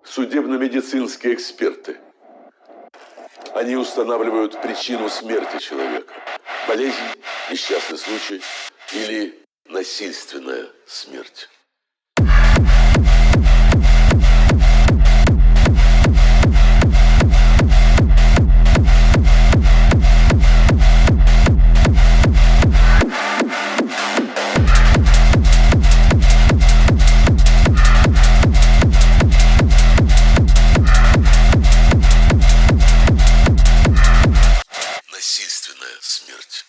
судебно-медицинские эксперты. Они устанавливают причину смерти человека. Болезнь, несчастный случай или насильственная смерть. Насильственная смерть.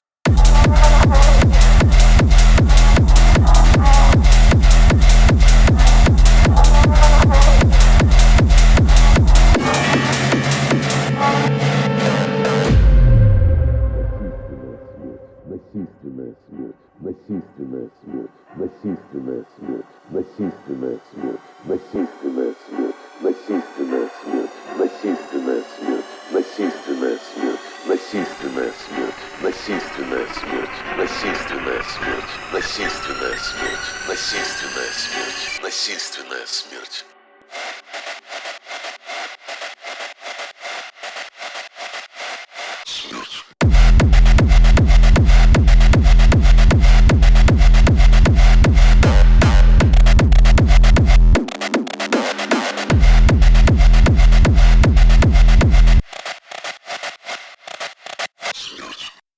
Насильственная смерть, насильственная смерть, насильственная смерть, насильственная смерть, насильственная смерть, насильственная смерть, насильственная смерть, насильственная смерть, насильственная смерть, насильственная смерть, насильственная смерть, насильственная смерть, насильственная смерть, насильственная смерть.